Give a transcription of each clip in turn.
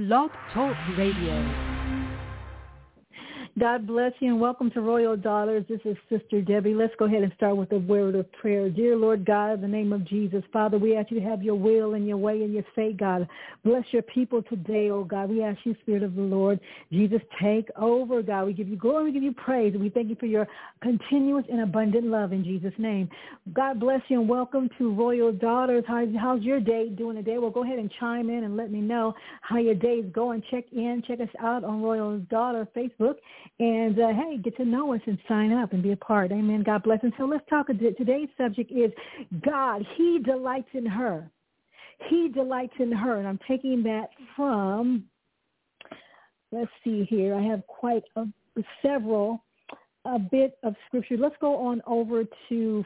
Blog Talk Radio. God bless you and welcome to Royal Daughters. This is Sister Debbie. Let's go ahead and start with a word of prayer. Dear Lord God, in the name of Jesus, Father, we ask you to have your will and your way and your say, God. Bless your people today, oh God. We ask you, Spirit of the Lord, Jesus, take over, God. We give you glory, we give you praise, and we thank you for your continuous and abundant love in Jesus' name. God bless you and welcome to Royal Daughters. How's your day doing today? Well, go ahead and chime in and let me know how your day is going. Check us out on Royal Daughter Facebook. And, hey, get to know us and sign up and be a part. Amen. God bless. And so let's talk. Today's subject is God. He delights in her. He delights in her. And I'm taking that from, let's see here. I have quite a bit of scripture. Let's go on over to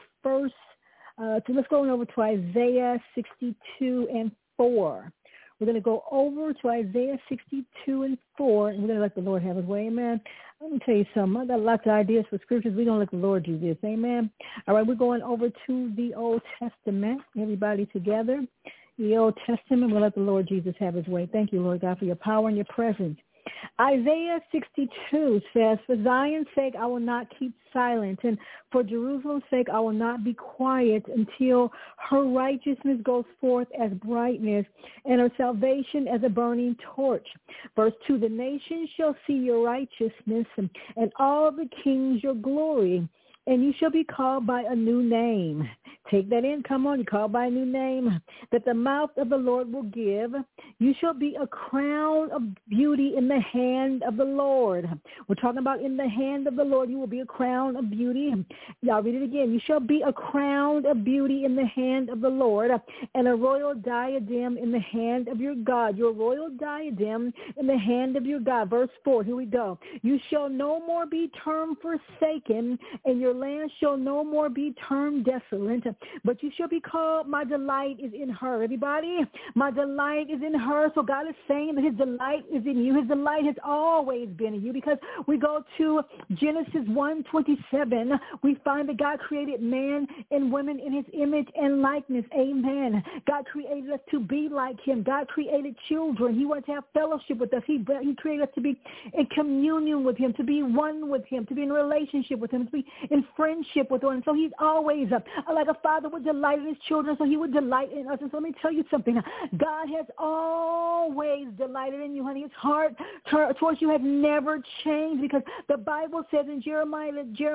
let's go on over to Isaiah 62 and 4. We're going to go over to Isaiah 62 and 4, and we're going to let the Lord have his way. Amen. Let me tell you something. I got lots of ideas for scriptures. We're going to let the Lord do this. Amen. All right, we're going over to the Old Testament. Everybody together. The Old Testament. We'll let the Lord Jesus have his way. Thank you, Lord God, for your power and your presence. Isaiah 62 says, for Zion's sake, I will not keep silent, and for Jerusalem's sake, I will not be quiet until her righteousness goes forth as brightness and her salvation as a burning torch. Verse 2, the nations shall see your righteousness and all the kings your glory. And you shall be called by a new name. Take that in. Come on, you're called by a new name that the mouth of the Lord will give. You shall be a crown of beauty in the hand of the Lord. We're talking about in the hand of the Lord. You will be a crown of beauty. Y'all read it again. You shall be a crown of beauty in the hand of the Lord and a royal diadem in the hand of your God. Your royal diadem in the hand of your God. Verse 4, here we go. You shall no more be termed forsaken, and your land shall no more be termed desolate, but you shall be called, my delight is in her. Everybody, my delight is in her. So God is saying that his delight is in you. His delight has always been in you, because we go to Genesis 1:27. We find that God created man and women in his image and likeness. Amen. God created us to be like him. God created children. He wants to have fellowship with us. He created us to be in communion with him, to be one with him, to be in a relationship with him, to be in friendship with one. So he's always like a father would delight in his children, so he would delight in us. And so let me tell you something. God has always delighted in you, honey. His heart towards you has never changed, because the Bible says in Jeremiah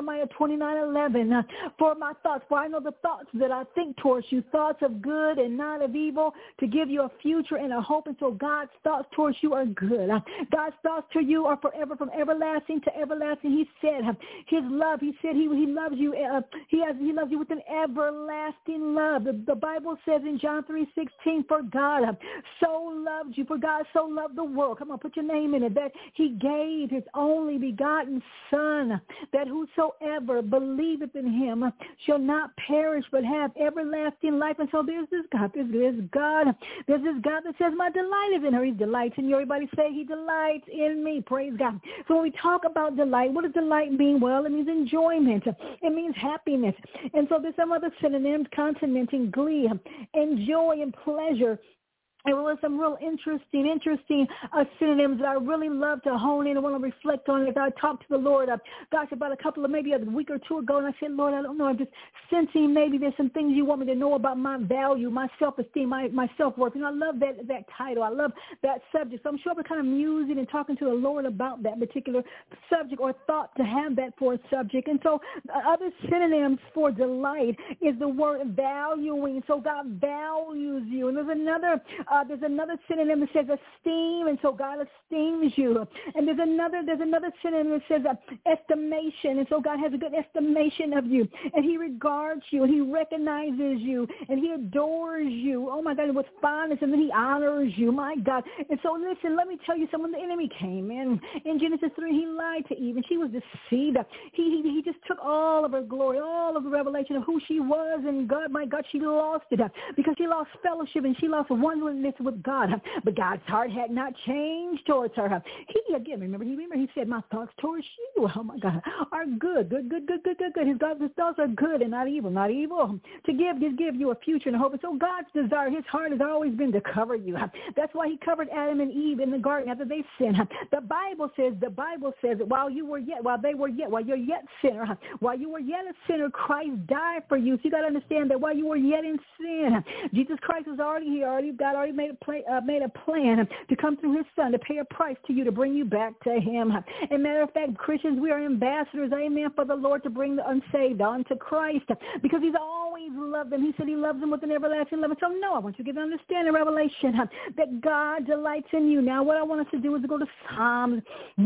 29:11, for I know the thoughts that I think towards you, thoughts of good and not of evil, to give you a future and a hope. And so God's thoughts towards you are good. God's thoughts to you are forever, from everlasting to everlasting. He said his love, he said he loves you. He loves you with an everlasting love. The Bible says in John 3:16, for God so loved you, for God so loved the world. Come on, put your name in it. That he gave his only begotten Son, that whosoever believeth in him shall not perish but have everlasting life. And so there's this God that says, my delight is in her. He delights in you. Everybody say, he delights in me. Praise God. So when we talk about delight, what does delight mean? Well, it means enjoyment. It means happiness. And so there's some other synonyms: consonanting, glee, and joy and pleasure. And there were some real interesting synonyms that I really love to hone in and want to reflect on as I talk to the Lord. About maybe a week or two ago, and I said, Lord, I don't know, I'm just sensing maybe there's some things you want me to know about my value, my self-esteem, my self-worth. And I love that title. I love that subject. So I'm sure we're kind of musing and talking to the Lord about that particular subject, or thought to have that for a subject. And so other synonyms for delight is the word valuing. So God values you. And there's another synonym that says esteem, and so God esteems you. And there's another synonym that says estimation, and so God has a good estimation of you, and he regards you, and he recognizes you, and he adores you. Oh my God, with fondness, and then he honors you. My God. And so listen, let me tell you something. The enemy came in Genesis 3. He lied to Eve, and she was deceived. He just took all of her glory, all of the revelation of who she was, and God, my God, she lost it because she lost fellowship, and she lost one oneness with God. But God's heart had not changed towards her. Remember, he said, my thoughts towards you, oh my God, are good. His thoughts are good and not evil. To give you a future and a hope. And so God's desire, his heart has always been to cover you. That's why he covered Adam and Eve in the garden after they sinned. The Bible says that while you're yet a sinner, Christ died for you. So you got to understand that while you were yet in sin, Jesus Christ was already here. God already made a plan to come through his son to pay a price to you to bring you back to him. And matter of fact, Christians, we are ambassadors, amen, for the Lord to bring the unsaved on to Christ because he's always loved them. He said he loves them with an everlasting love. And so no, I want you to get an understanding, revelation, that God delights in you. Now what I want us to do is to go to Psalms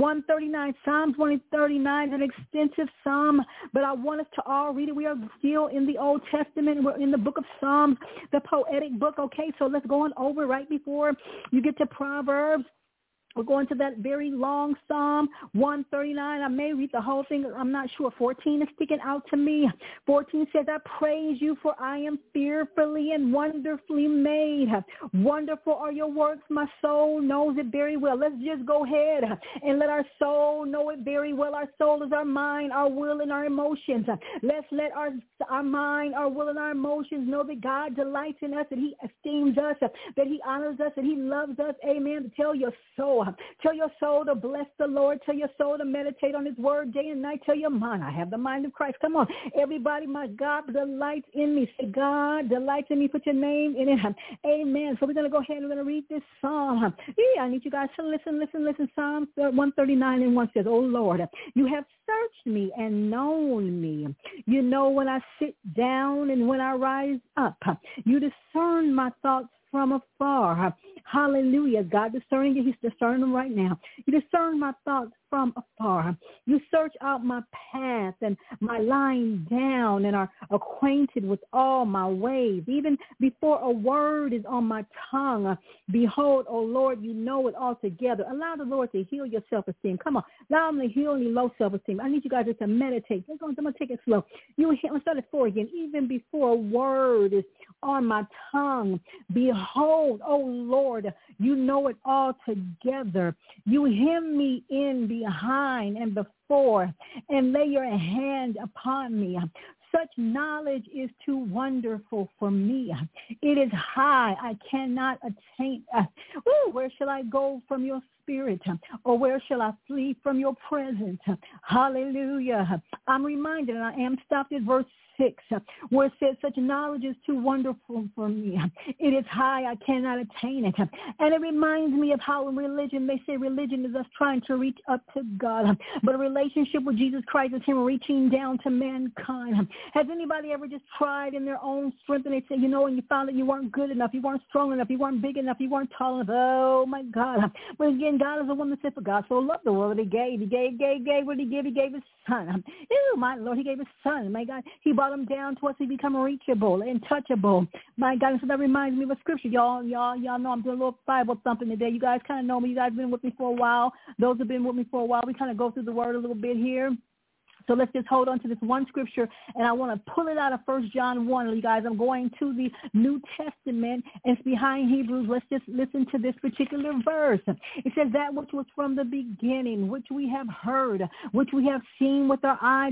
139. Psalms 139 is an extensive psalm, but I want us to all read it. We are still in the Old Testament. We're in the book of Psalms, the poetic book. Okay, so let's go on over right before you get to Proverbs. We're going to that very long Psalm 139. I may read the whole thing. I'm not sure. 14 is sticking out to me. 14 says, I praise you, for I am fearfully and wonderfully made. Wonderful are your works. My soul knows it very well. Let's just go ahead and let our soul know it very well. Our soul is our mind, our will, and our emotions. Let's let our mind, our will, and our emotions know that God delights in us, that he esteems us, that he honors us, that he loves us. Amen. Tell your soul. Tell your soul to bless the Lord. Tell your soul to meditate on his word day and night. Tell your mind, I have the mind of Christ. Come on. Everybody, my God delights in me. Say, God delights in me. Put your name in it. Amen. So we're going to go ahead and we're going to read this psalm. I need you guys to listen. Psalm 139 and 1 says, Oh Lord, you have searched me and known me. You know when I sit down and when I rise up. You discern my thoughts from afar. Hallelujah. God discerning you. He's discerning them right now. You discern my thoughts from afar. You search out my path and my lying down and are acquainted with all my ways. Even before a word is on my tongue, behold, O Lord, you know it altogether. Allow the Lord to heal your self-esteem. Come on. Allow him to heal your low self-esteem. I need you guys just to meditate. I'm going to take it slow. Let's start at 4 again. Even before a word is on my tongue, behold, O Lord, you know it all together. You hem me in behind and before and lay your hand upon me. Such knowledge is too wonderful for me. It is high. I cannot attain. Where shall I go from your spirit? Or where shall I flee from your presence? Hallelujah. I'm reminded, and I am stopped at verse 6, where it says, such knowledge is too wonderful for me. It is high, I cannot attain it. And it reminds me of how in religion, they say religion is us trying to reach up to God. But a relationship with Jesus Christ is him reaching down to mankind. Has anybody ever just tried in their own strength and they say, and you found that you weren't good enough, you weren't strong enough, you weren't big enough, you weren't tall enough. Oh, my God. But again, God is the one that said, for God so loved the world that he gave. He gave. What did he give? He gave his son. My Lord, he gave his son. My God, he brought him down to us to become reachable and touchable. My God, and so that reminds me of a scripture. Y'all know I'm doing a little Bible thumping today. You guys kind of know me. You guys have been with me for a while. Those have been with me for a while. We kind of go through the word a little bit here. So let's just hold on to this one scripture, and I want to pull it out of 1 John 1. You guys, I'm going to the New Testament, and it's behind Hebrews. Let's just listen to this particular verse. It says, that which was from the beginning, which we have heard, which we have seen with our eyes,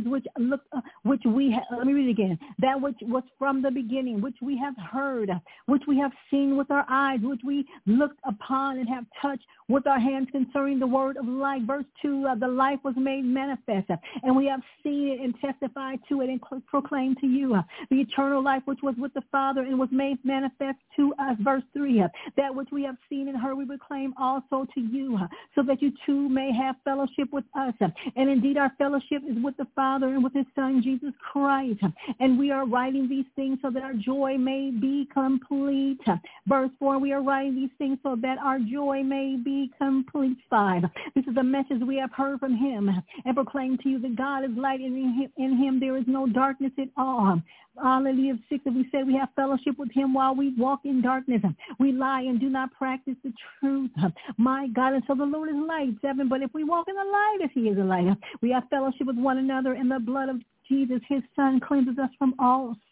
let me read it again. That which was from the beginning, which we have heard, which we have seen with our eyes, which we looked upon and have touched with our hands concerning the word of life. Verse 2, the life was made manifest, and we have seen it and testified to it and proclaimed to you the eternal life which was with the Father and was made manifest to us. Verse 3, that which we have seen and heard we proclaim also to you, so that you too may have fellowship with us. And indeed our fellowship is with the Father and with his Son Jesus Christ. And we are writing these things so that our joy may be complete. Verse 4, we are writing these things so that our joy may be complete. 5, this is a message we have heard from him and proclaimed to you that God is light, and in him there is no darkness at all. Hallelujah. 6, if we say we have fellowship with him while we walk in darkness, we lie and do not practice the truth. My God, and so the Lord is light. 7, but if we walk in the light as he is a light, we have fellowship with one another, and the blood of Jesus, his son, cleanses us from all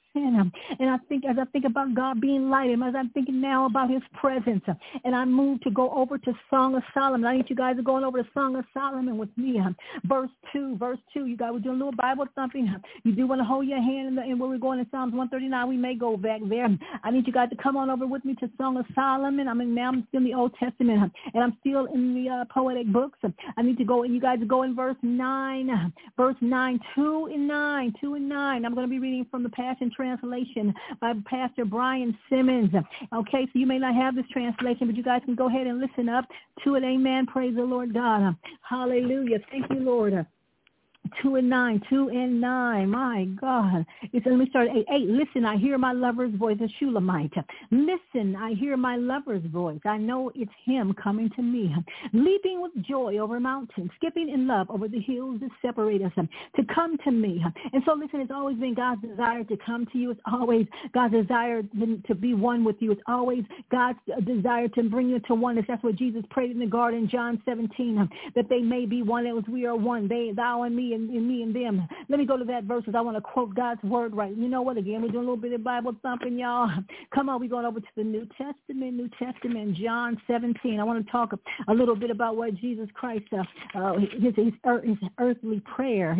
sin. And as I think about God being light, and as I'm thinking now about his presence, and I move to go over to Song of Solomon. I need you guys are going over to Song of Solomon with me. Verse 2. You guys, we're doing a little Bible thumping. You do want to hold your hand in where we're going in Psalms 139. We may go back there. I need you guys to come on over with me to Song of Solomon. I'm still in the Old Testament, and I'm still in the poetic books. I need to go, and you guys go in verse 9. Verse 9, 2 and 9. I'm going to be reading from the Passion Translation by Pastor Brian Simmons. Okay, so you may not have this translation, but you guys can go ahead and listen up to it. Amen. Praise the Lord God. Hallelujah. Thank you, Lord. 2 and 9. My God. Let me start at 8. Listen, I hear my lover's voice, a Shulamite. Listen, I hear my lover's voice. I know it's him coming to me. Leaping with joy over mountains, skipping in love over the hills that separate us, to come to me. And so listen, it's always been God's desire to come to you. It's always God's desire to be one with you. It's always God's desire to bring you to oneness. That's what Jesus prayed in the garden, John 17, that they may be one. It was we are one. Thou and me, and me and them. Let me go to that verse because I want to quote God's word right. You know what? Again, we're doing a little bit of Bible thumping, y'all. Come on, we're going over to the New Testament, John 17. I want to talk a little bit about what Jesus Christ, his earthly prayer.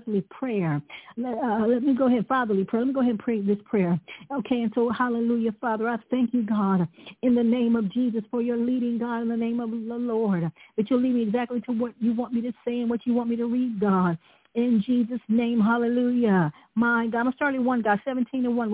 Let me go ahead, fatherly prayer. Let me go ahead and pray this prayer. Okay, and so hallelujah, Father, I thank you, God, in the name of Jesus for your leading, God, in the name of the Lord, that you'll lead me exactly to what you want me to say and what you want me to read, God. In Jesus' name, hallelujah. My God, I'm starting at 1, God, 17:1.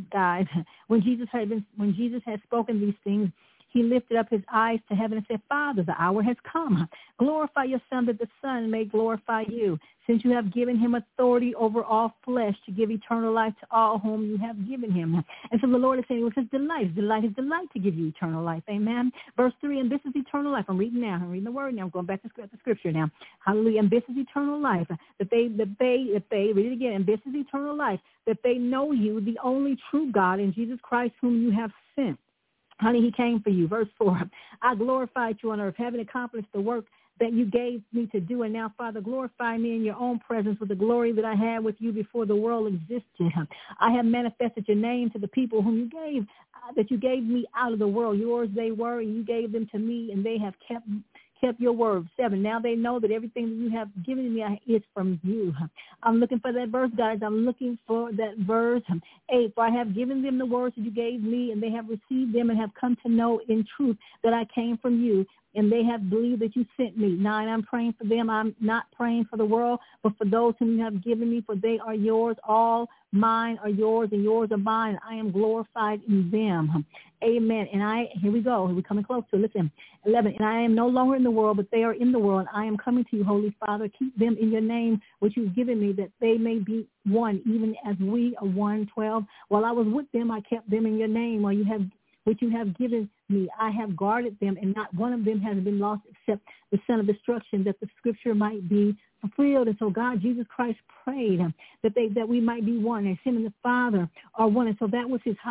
When Jesus had spoken these things, he lifted up his eyes to heaven and said, Father, the hour has come. Glorify your Son, that the Son may glorify you, since you have given him authority over all flesh to give eternal life to all whom you have given him. And so the Lord is saying, it was his delight to give you eternal life. Amen. Verse 3, and this is eternal life. I'm reading the word now. I'm going back to the scripture now. Hallelujah. And this is eternal life, that they, read it again, and this is eternal life, that they know you, the only true God, and Jesus Christ, whom you have sent. Honey, he came for you. Verse 4, I glorified you on earth, having accomplished the work that you gave me to do. And now, Father, glorify me in your own presence with the glory that I had with you before the world existed. I have manifested your name to the people whom you gave, that you gave me out of the world. Yours they were, and you gave them to me, and they have kept your word. 7, now they know that everything that you have given me is from you. I'm looking for that verse, guys. I'm looking for that verse. 8, for I have given them the words that you gave me, and they have received them and have come to know in truth that I came from you, and they have believed that you sent me. 9, I'm praying for them. I'm not praying for the world, but for those whom you have given me, for they are yours. All mine are yours, and yours are mine. I am glorified in them. Amen. And here we go. We're coming close to it. Listen, 11, and I am no longer in the world, but they are in the world. I am coming to you, Holy Father. Keep them in your name, which you've given me, that they may be one, even as we are one. 12, while I was with them, I kept them in your name, which you have given me. I have guarded them, and not one of them has been lost except the son of destruction, that the scripture might be fulfilled. And so God, Jesus Christ, prayed that we might be one, as him and the Father are one. And so that was his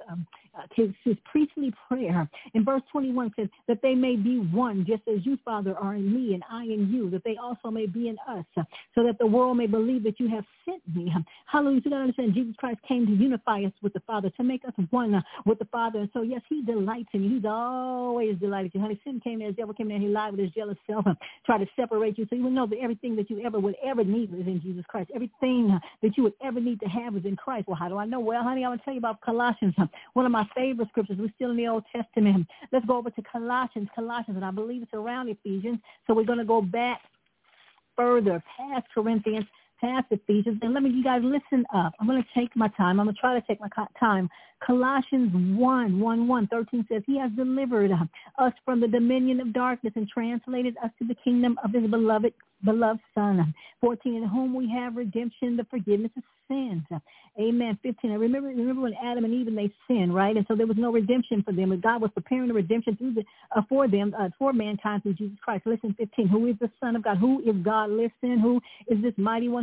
his priestly prayer. In verse 21 says that they may be one, just as you, Father, are in me and I in you, that they also may be in us, so that the world may believe that you have sent me. Hallelujah. You got to understand, Jesus Christ came to unify us with the Father, to make us one with the Father. And so, yes, he delights in you. He's always delighted in you. Honey, sin came there, the devil came there, he lied with his jealous self, tried to separate you. So you will know that everything that you would ever need is in Jesus Christ. Everything that you would ever need to have is in Christ. Well, how do I know? Well, honey, I'm going to tell you about Colossians, one of my favorite scriptures. We're still in the Old Testament. Let's go over to Colossians, and I believe it's around Ephesians. So we're going to go back further, past Corinthians, past Ephesians, and let me, you guys, listen up. I'm going to take my time. I'm going to try to take my time. Colossians 1:13 says, he has delivered us from the dominion of darkness and translated us to the kingdom of his beloved Son. 14, in whom we have redemption, the forgiveness of sins. Amen. 15, I remember when Adam and Eve, they sinned, right? And so there was no redemption for them, but God was preparing a redemption for them, for mankind through Jesus Christ. Listen, 15, who is the Son of God? Who is God? Listen, who is this mighty one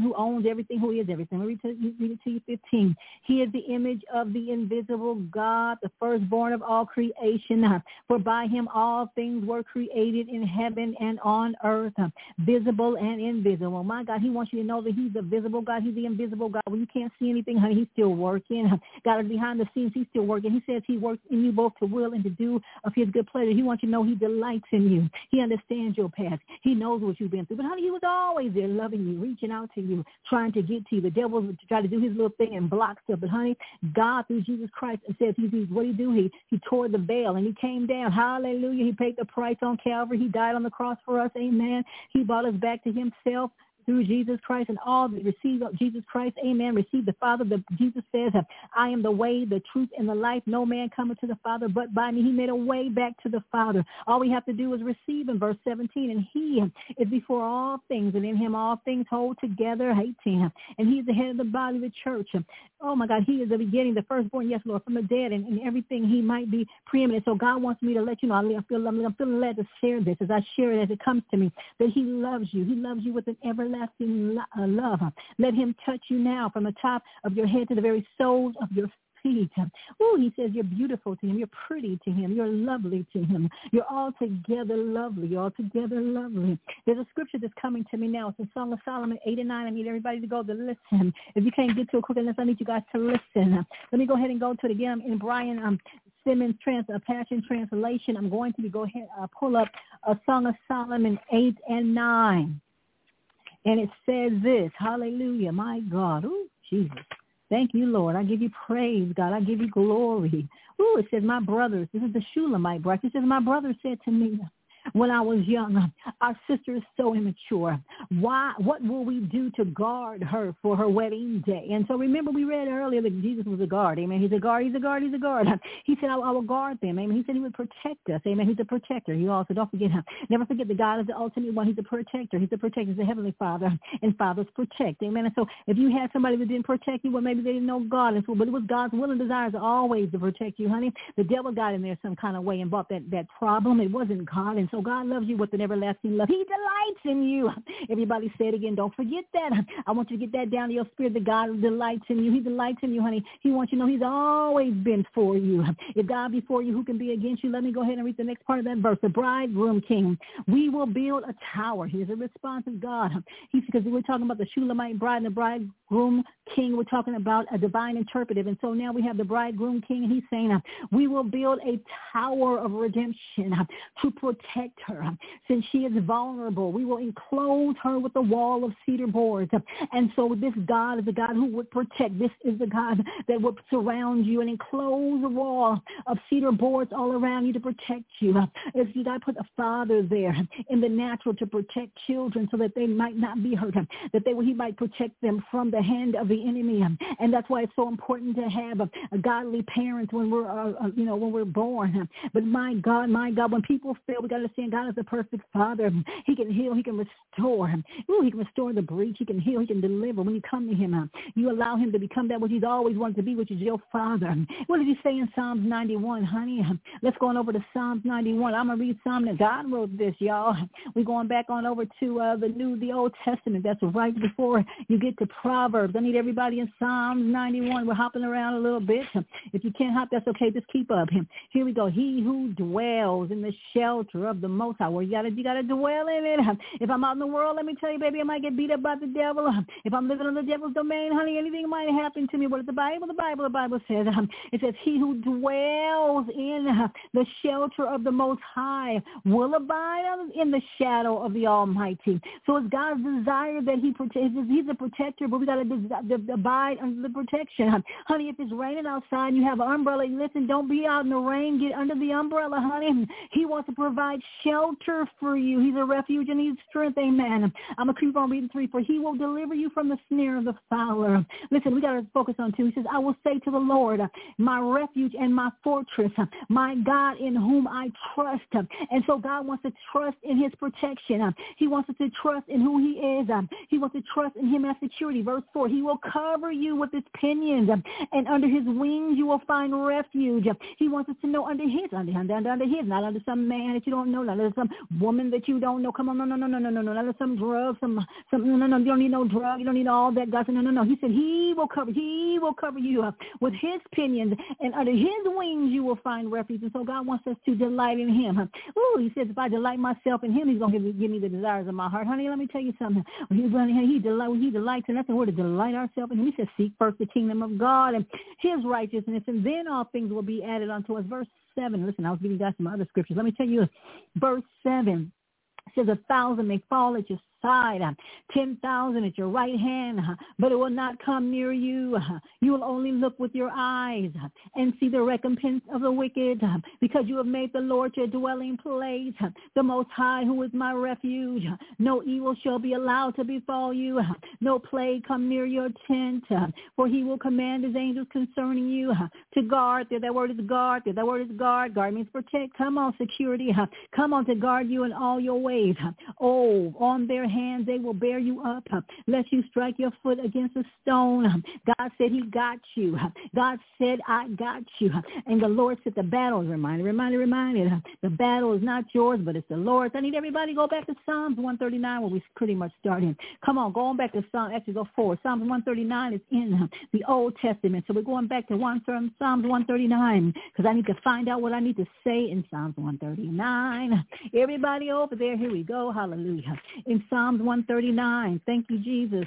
who owns everything, who is everything. Read it to you 15. He is the image of the invisible God, the firstborn of all creation. For by him all things were created in heaven and on earth, visible and invisible. My God, he wants you to know that he's the visible God. He's the invisible God. When you can't see anything, honey, he's still working. God is behind the scenes. He's still working. He says he works in you both to will and to do of his good pleasure. He wants you to know he delights in you. He understands your past. He knows what you've been through. But honey, he was always there loving you, reaching out to you, trying to get to you. The devil would try to do his little thing and block stuff. But honey, God through Jesus Christ says what did he do? He tore the veil and he came down. Hallelujah. He paid the price on Calvary. He died on the cross for us. Amen. He brought us back to himself through Jesus Christ, and all that receive Jesus Christ, amen, receive the Father. Jesus says, I am the way, the truth, and the life. No man cometh to the Father but by me. He made a way back to the Father. All we have to do is receive in verse 17, and he is before all things, and in him all things hold together. 18, and he is the head of the body of the church. Oh, my God, he is the beginning, the firstborn, yes, Lord, from the dead, and everything he might be preeminent. So God wants me to let you know, I'm feeling led to share this as I share it as it comes to me, that he loves you. He loves you with an everlasting love. Let him touch you now from the top of your head to the very soles of your feet. Oh, he says you're beautiful to him. You're pretty to him. You're lovely to him. You're altogether lovely. You're altogether lovely. There's a scripture that's coming to me now. It's in Song of Solomon 8 and 9. I need everybody to go to listen. If you can't get to it quick enough, I need you guys to listen. Let me go ahead and go to it again. I'm in Brian Simmons Passion Translation. I'm going to go ahead pull up a Song of Solomon 8 and 9. And it says this, hallelujah, my God. Oh, Jesus. Thank you, Lord. I give you praise, God. I give you glory. Oh, it says, my brothers, this is the Shulamite bride. It says, my brother said to me, when I was young, our sister is so immature. What will we do to guard her for her wedding day? And so remember, we read earlier that Jesus was a guard. Amen. He's a guard. He's a guard. He's a guard. He said, I will guard them. Amen. He said he would protect us. Amen. He's a protector. You also don't forget him. Never forget that God is the ultimate one. He's a protector. He's a protector. He's the heavenly Father, and fathers protect. Amen. And so if you had somebody that didn't protect you, well, maybe they didn't know God. And so, but it was God's will and desires always to protect you, honey. The devil got in there some kind of way and brought that problem. It wasn't God. And so God loves you with an everlasting love. He delights in you. Everybody say it again. Don't forget that. I want you to get that down to your spirit, that God delights in you. He delights in you, honey. He wants you to know he's always been for you. If God be for you, who can be against you? Let me go ahead and read the next part of that verse. The bridegroom king. We will build a tower. Here's a response of God. Because we're talking about the Shulamite bride and the bridegroom king. We're talking about a divine interpretive. And so now we have the bridegroom king, and he's saying, we will build a tower of redemption to protect her. Since she is vulnerable, we will enclose her with a wall of cedar boards. And so this God is a God who would protect. This is the God that would surround you and enclose a wall of cedar boards all around you to protect you. If you got to put a father there in the natural to protect children so that they might not be hurt, that he might protect them from the hand of the enemy. And that's why it's so important to have a godly parents when we're born. But my God, when people fail, we got to understand God is the perfect Father. He can heal. He can restore. Ooh, he can restore the breach. He can heal. He can deliver. When you come to him, you allow him to become that which he's always wanted to be, which is your Father. What did he say in Psalms 91, honey? Let's go on over to Psalms 91. I'm going to read Psalm that God wrote this, y'all. We're going back on over to the Old Testament. That's right before you get to Proverbs. I need everybody in Psalms 91. We're hopping around a little bit. If you can't hop, that's okay. Just keep up. Here we go. He who dwells in the shelter of the Most High. Well, you gotta dwell in it. If I'm out in the world, let me tell you, baby, I might get beat up by the devil. If I'm living on the devil's domain, honey, anything might happen to me. What is the Bible? The Bible says, it says, he who dwells in the shelter of the Most High will abide in the shadow of the Almighty. So it's God's desire that he protects. He's a protector, but we got to abide under the protection. Honey, if it's raining outside and you have an umbrella, listen, don't be out in the rain. Get under the umbrella, honey. He wants to provide shelter for you. He's a refuge and he's strength. Amen. I'm going to keep on reading 3. For he will deliver you from the snare of the fowler. Listen, we got to focus on 2. He says, I will say to the Lord, my refuge and my fortress, my God in whom I trust. And so God wants to trust in his protection. He wants us to trust in who he is. He wants to trust in him as security. Verse 4, he will cover you with his pinions, and under his wings you will find refuge. He wants us to know under his, not under some man that you don't know. Not of some woman that you don't know. Come on, no. Not of some drug, no. You don't need no drug. You don't need all that gossip. No. He said he will cover you with his pinions, and under his wings you will find refuge. And so God wants us to delight in him. He says, if I delight myself in him, he's going to give me the desires of my heart. Honey, let me tell you something. When he delights, and that's the word, to delight ourselves in him. He says, seek first the kingdom of God and his righteousness, and then all things will be added unto us. Verse 7. Listen, I was giving you guys some other scriptures. Let me tell you, verse 7 says, 1,000 may fall at your side, 10,000 at your right hand, but it will not come near you. You will only look with your eyes and see the recompense of the wicked, because you have made the Lord your dwelling place, the Most High, who is my refuge. No evil shall be allowed to befall you, no plague come near your tent, for he will command his angels concerning you to guard. That word is guard. That word is guard. Guard means protect. Come on, security. Come on, to guard you in all your ways. Oh, on their hands they will bear you up, lest you strike your foot against a stone. God said he got you. God said, I got you. And the Lord said the battle is reminded. The battle is not yours, but it's the Lord's. I need everybody to go back to Psalms 139, where we pretty much started. Come on, going back to go forward. Psalms 139 is in the Old Testament. So we're going back to Psalms 139, because I need to find out what I need to say in Psalms 139. Everybody over there, here we go. Hallelujah. In Psalms 139, thank you, Jesus.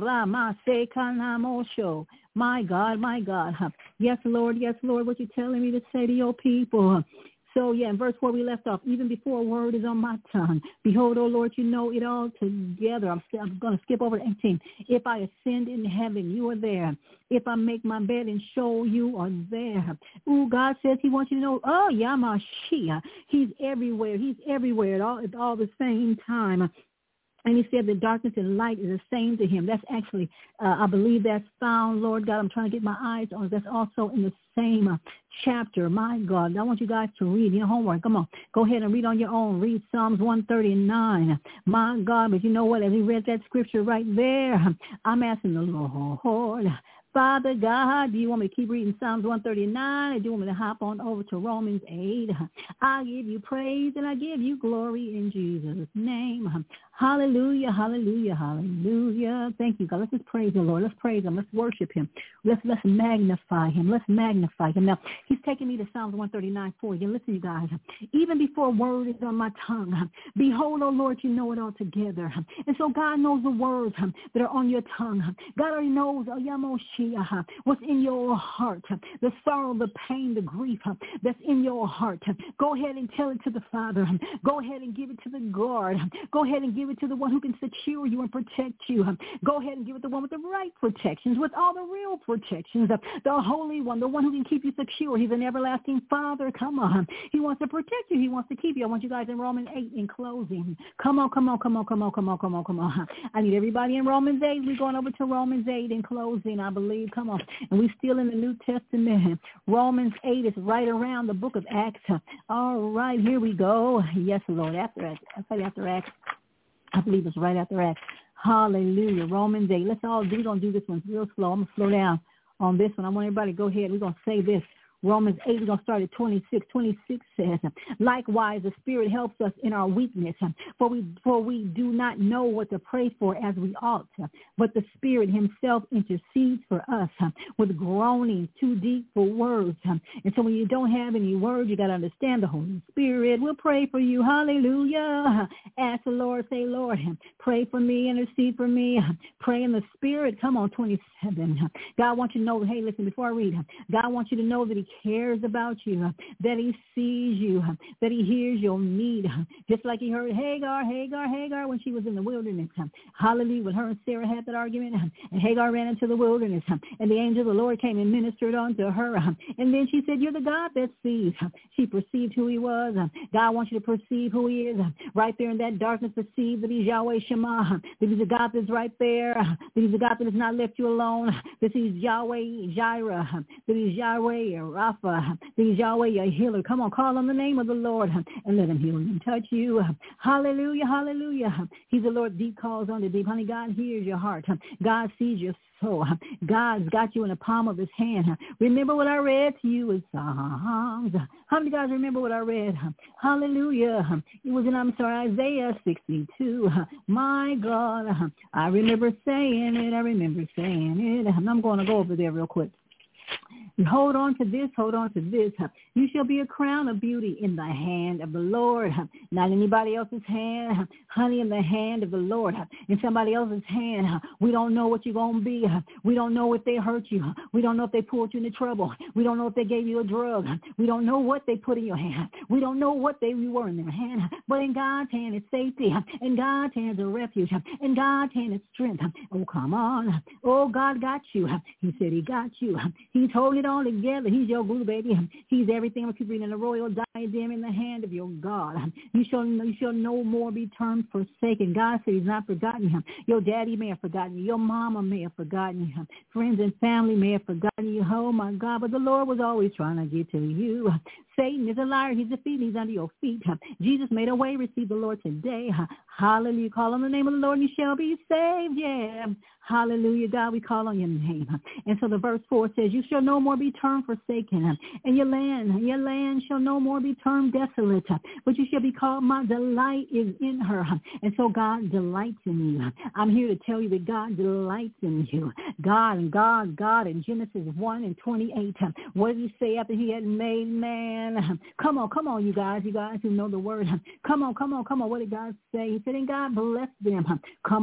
My God. Yes, Lord, what you telling me to say to your people? So, in verse 4 we left off, even before a word is on my tongue. Behold, O Lord, you know it all together. I'm going to skip over to 18. If I ascend in heaven, you are there. If I make my bed and show, you are there. Ooh, God says he wants you to know, Yamashia. He's everywhere at all the same time. And he said the darkness and light is the same to him. That's actually, I believe that's found, Lord God, I'm trying to get my eyes on it. That's also in the same chapter. My God, I want you guys to read your homework. Come on, go ahead and read on your own. Read Psalms 139. My God, but you know what? As we read that scripture right there, I'm asking the Lord, Father God, do you want me to keep reading Psalms 139, or do you want me to hop on over to Romans 8? I give you praise and I give you glory in Jesus' name. Hallelujah. Thank you, God. Let's just praise the Lord. Let's praise him. Let's worship him. Let's magnify him. Now, he's taking me to Psalms 139 for you. Listen, you guys. Even before a word is on my tongue, behold, O Lord, you know it all together. And so God knows the words that are on your tongue. God already knows what's in your heart, the sorrow, the pain, the grief that's in your heart. Go ahead and tell it to the Father. Go ahead and give it to the guard. Go ahead and give it to the one who can secure you and protect you. Go ahead and give it to the one with the right protections, with all the real protections, the Holy One, the one who can keep you secure. He's an everlasting Father. Come on. He wants to protect you. He wants to keep you. I want you guys in Romans 8 in closing. Come on. I need everybody in Romans 8. We're going over to Romans 8 in closing, I believe. Come on. And we're still in the New Testament. Romans 8 is right around the book of Acts. All right, here we go. Yes, Lord. After Acts. I believe it's right after Acts. Hallelujah. Romans 8. We're going to do this one real slow. I'm going to slow down on this one. I want everybody to go ahead. We're going to say this. Romans 8, we're going to start at 26. 26 says, likewise, the Spirit helps us in our weakness, for we do not know what to pray for as we ought, but the Spirit himself intercedes for us with groanings too deep for words. And so when you don't have any words, you got to understand the Holy Spirit will pray for you. Hallelujah. Ask the Lord, say, Lord, pray for me, intercede for me. Pray in the Spirit. Come on, 27. God wants you to know, hey, listen, before I read, God wants you to know that he cares about you, that he sees you, that he hears your need, just like he heard Hagar when she was in the wilderness. Hallelujah. When her and Sarah had that argument, and Hagar ran into the wilderness, and the angel of the Lord came and ministered unto her, and then she said, you're the God that sees. She perceived who he was. God wants you to perceive who he is. Right there in that darkness, perceive that he's Yahweh Shema Shema, that he's a God that's right there, that he's a God that has not left you alone, that he's Yahweh Jireh, that he's Yahweh Rapha, that he's Yahweh your healer. Come on, call on the name of the Lord and let him heal and touch you. Hallelujah, hallelujah. He's the Lord deep calls on the deep. Honey, God hears your heart. God sees your soul. God's got you in the palm of his hand. Remember what I read to you in Psalms. How many guys remember what I read? Hallelujah. It was in, Isaiah 62. My God, I remember saying it. I'm going to go over there real quick. Hold on to this. You shall be a crown of beauty in the hand of the Lord, not anybody else's hand, honey, in the hand of the Lord, in somebody else's hand. We don't know what you're going to be. We don't know if they hurt you. We don't know if they pulled you into trouble. We don't know if they gave you a drug. We don't know what they put in your hand. We don't know what you were in their hand. But in God's hand is safety. In God's hand is a refuge. In God's hand is strength. Oh, come on. Oh, God got you. He said he got you. He's holding it all together. He's your glue, baby. He's everything. We keep reading the royal diadem in the hand of your God. You shall no more be termed forsaken. God said he's not forgotten him. Your daddy may have forgotten you. Your mama may have forgotten you. Friends and family may have forgotten you. Oh, my God. But the Lord was always trying to get to you. Satan is a liar. He's defeated. He's under your feet. Jesus made a way. Receive the Lord today. Hallelujah. Call on the name of the Lord and you shall be saved. Yeah. Hallelujah. God, we call on your name. And so the verse 4 says, you shall no more be termed forsaken, and your land shall no more be termed desolate, but you shall be called, my delight is in her. And so God delights in you. I'm here to tell you that God delights in you. God in Genesis 1:28. What did he say after he had made man? Come on, you guys who know the word. Come on. What did God say? He said, and God blessed them. Come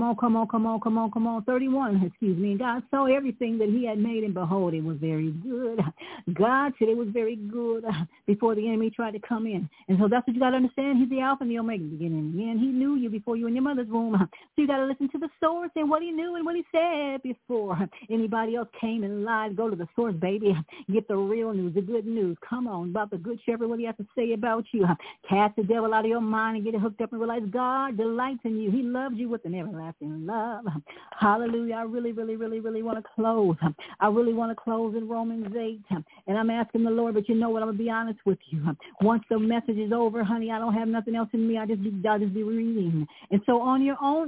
on. 31. And God saw everything that he had made, and behold, it was very good. God said it was very good before the enemy tried to come in. And so that's what you got to understand. He's the Alpha and the Omega, the beginning and the end. He knew you before you were in your mother's womb. So you got to listen to the source and what he knew and what he said before anybody else came and lied. Go to the source, baby. Get the real news, the good news. Come on, about the good shepherd, what he has to say about you. Cast the devil out of your mind and get it hooked up and realize God delights in you. He loves you with an everlasting love. Hallelujah. I really want to close. I really want to close in Romans 8. And I'm asking the Lord, but you know what? I'm going to be honest with you. Once the message is over, honey, I don't have nothing else in me. I'll just be reading. And so on your own,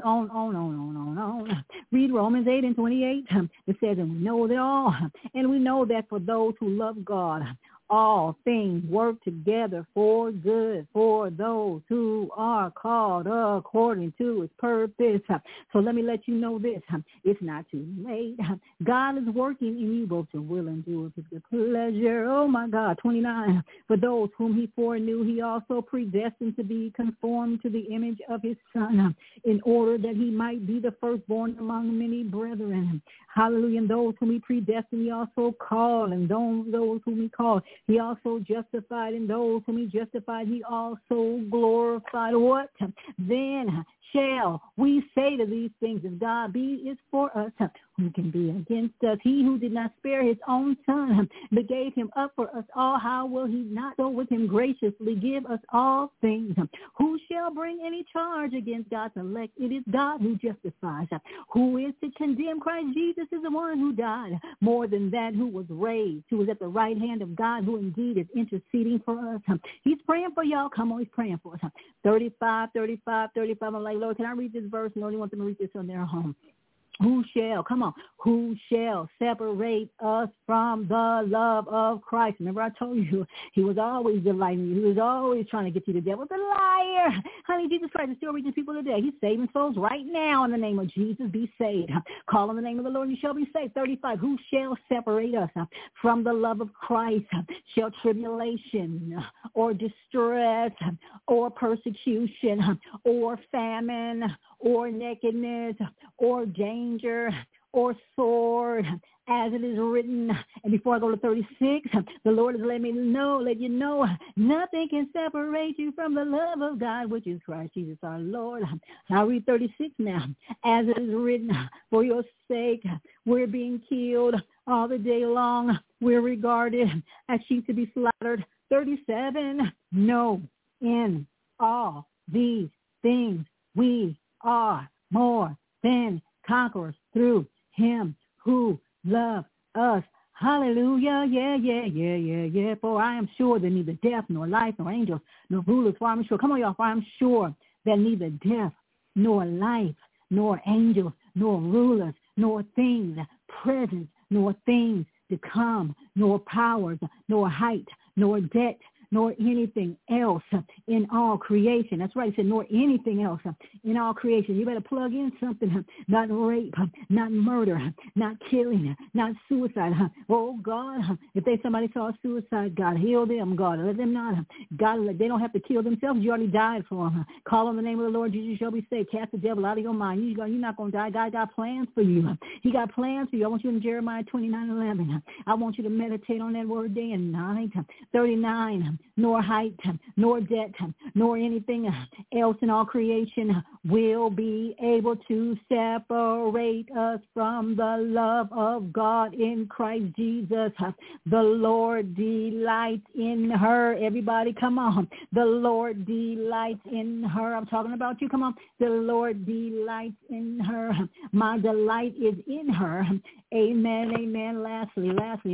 read Romans 8:28. It says, and we know that all. And we know that for those who love God, all things work together for good for those who are called according to his purpose. So let me let you know this. It's not too late. God is working in you both to will and do of his good pleasure. Oh, my God. 29. For those whom he foreknew, he also predestined to be conformed to the image of his Son, in order that he might be the firstborn among many brethren. Hallelujah. And those whom he predestined, he also called. And those whom he called, he also justified. And those whom he justified, he also glorified. What then shall we say to these things? If God is for us, who can be against us? He who did not spare his own Son, but gave him up for us all, how will he not so with him graciously give us all things? Who shall bring any charge against God's elect? It is God who justifies. Who is to condemn? Christ Jesus is the one who died. More than that, who was raised, who is at the right hand of God, who indeed is interceding for us. He's praying for y'all. Come on, he's praying for us. 35. I'm like, Lord, can I read this verse? No, you want them to read this on their home. Who shall separate us from the love of Christ? Remember I told you, he was always delighting you. He was always trying to get you to devil's a liar. Honey, Jesus Christ is still reaching people today. He's saving souls right now in the name of Jesus. Be saved. Call on the name of the Lord and you shall be saved. 35. Who shall separate us from the love of Christ? Shall tribulation or distress or persecution or famine or nakedness or danger or sword, as it is written? And before I go to 36, the Lord has let you know, nothing can separate you from the love of God, which is Christ Jesus our Lord. I'll read 36 now. As it is written, for your sake, we're being killed all the day long. We're regarded as sheep to be slaughtered. 37, no, in all these things we are more than conquerors through him who loved us. Hallelujah, yeah. For I am sure that neither death, nor life, nor angels, nor rulers, for I am sure, come on y'all, for I am sure that neither death, nor life, nor angels, nor rulers, nor things present, nor things to come, nor powers, nor height, nor depth, nor anything else in all creation. That's right. He said, nor anything else in all creation. You better plug in something, not rape, not murder, not killing, not suicide. Oh, God, if somebody saw suicide, God, heal them, God. Let them not, God, they don't have to kill themselves. You already died for them. Call on the name of the Lord Jesus, shall be saved. Cast the devil out of your mind. You're not going to die. God got plans for you. He got plans for you. I want you in Jeremiah 29:11. I want you to meditate on that word day and night. 39. Nor height, nor depth, nor anything else in all creation will be able to separate us from the love of God in Christ Jesus. The Lord delights in her. Everybody, come on. The Lord delights in her. I'm talking about you. Come on. The Lord delights in her. My delight is in her. Amen. Lastly.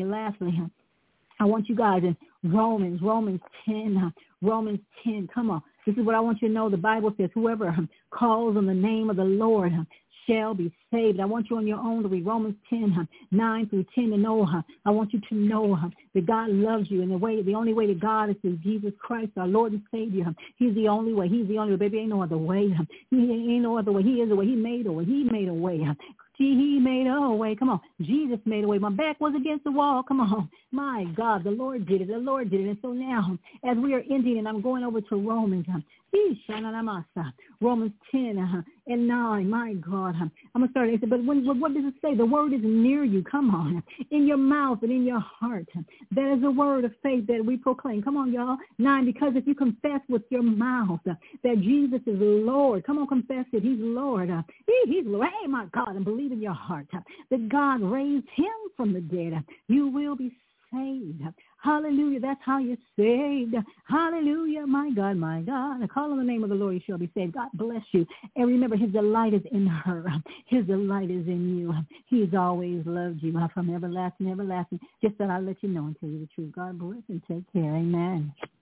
I want you guys in Romans 10. Come on. This is what I want you to know. The Bible says, whoever calls on the name of the Lord shall be saved. I want you on your own to read Romans 10, 9 through 10 to know. I want you to know that God loves you. And the only way to God is through Jesus Christ, our Lord and Savior. He's the only way. Baby, ain't no other way. Ain't no other way. He is the way. He made a way. He made a way. He made a way. Come on. Jesus made a way. My back was against the wall. Come on. My God, the Lord did it. And so now, as we are ending, and I'm going over to Romans, Romans 10 and 9. My God. I'm going to start. But what does it say? The word is near you. Come on. In your mouth and in your heart. That is a word of faith that we proclaim. Come on, y'all. 9, because if you confess with your mouth that Jesus is Lord, come on, confess it. He's Lord. He's Lord. Hey, my God, and believe in your heart that God raised him from the dead. You will be saved. Hallelujah. That's how you're saved. Hallelujah. My God. Call on the name of the Lord, you shall be saved. God bless you. And remember, his delight is in her. His delight is in you. He's always loved you from everlasting. Just that I let you know and tell you the truth. God bless and take care. Amen.